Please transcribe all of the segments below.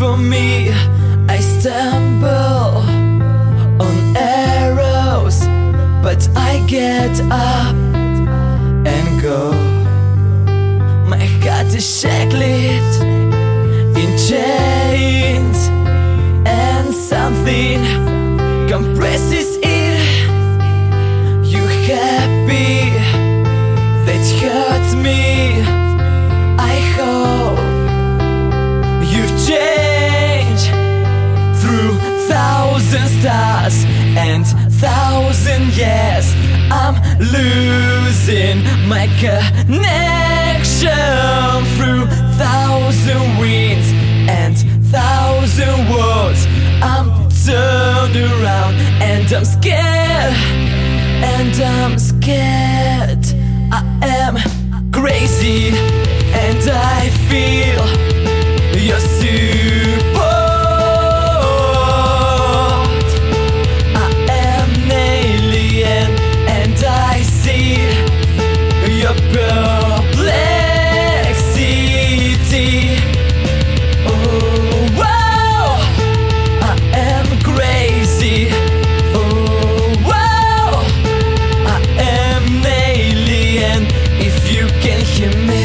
for me. I stumble on arrows, but I get up and go. My heart is shackled in chains, and something compresses it. You happy? That hurts me. I hope you've changed through 1,000 stars and 1,000 years. I'm losing my connection through 1,000 winds and 1,000 worlds. I'm turned around and I'm scared, and I'm scared. I am crazy and I feel your support. I am an alien and I see your perplexity. Oh, wow, I am crazy. Oh, wow, I am an alien. If you can hear me,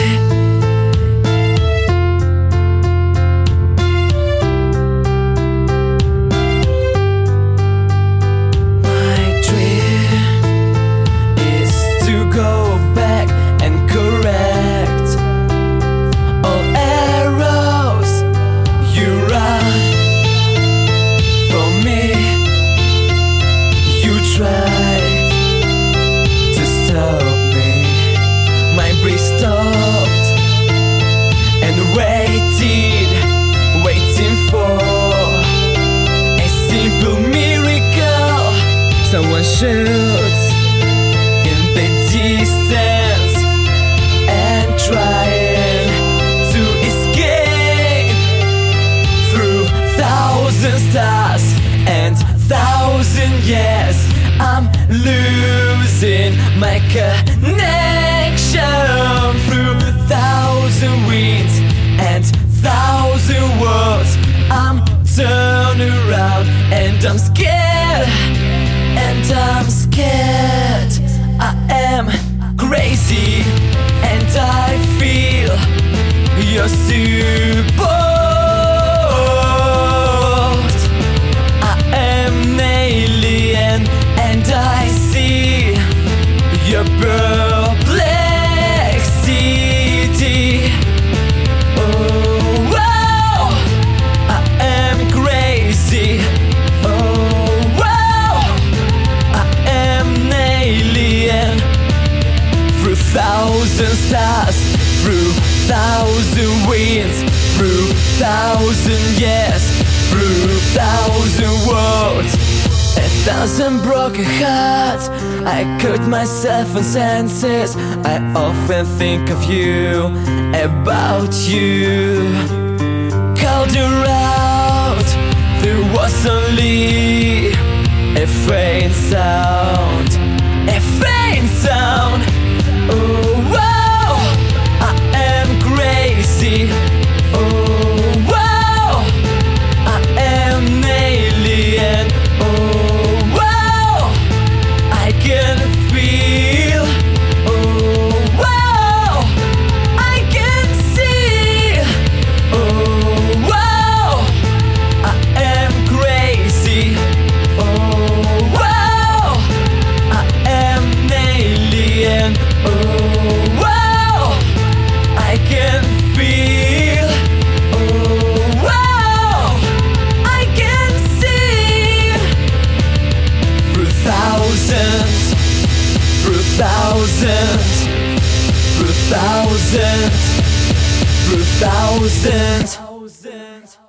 my dream is to go back and correct all arrows you run for me. You tried to stop me. My breath stopped and waiting for a simple miracle. Someone shoots in the distance and trying to escape through 1,000 stars and 1,000 years. I'm losing my connection through 1,000 winds and 1,000 worlds. I'm turned around and I'm scared, and I'm scared. I am crazy and I feel your support. I am an alien and I see your perplexity. Oh, wow, I am crazy. Oh, wow, I am an alien. Through 1,000 stars, through 1,000 winds, through 1,000 years, through 1,000 worlds. 1,000 broken hearts. I cut myself in senses. I often think of you, about you. Called you out. There was only a faint sound, a faint sound. Oh, wow, I am crazy. Oh, wow, I am an alien. Oh, wow, I can feel. Oh, wow, I can see. Oh, wow, I am crazy. Oh, wow, I am an alien. Oh, wow, I can feel. Oh, wow, I can see. Through 1,000, through 1,000, through 1,000, through 1,000.